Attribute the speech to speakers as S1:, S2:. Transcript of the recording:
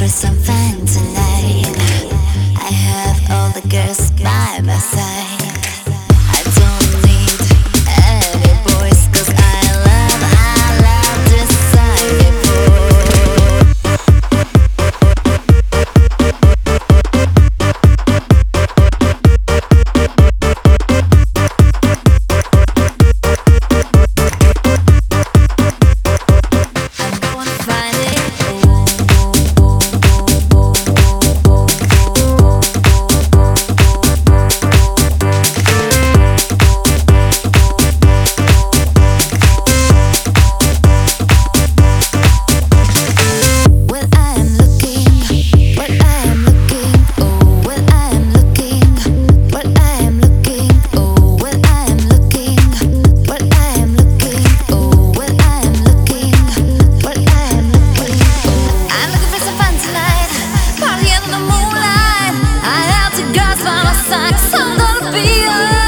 S1: for some fun tonight. I have all the girls by my side. I don't need any boys, 'cause I love this side before. By the moonlight, I have two girls by my side, so don't be alone.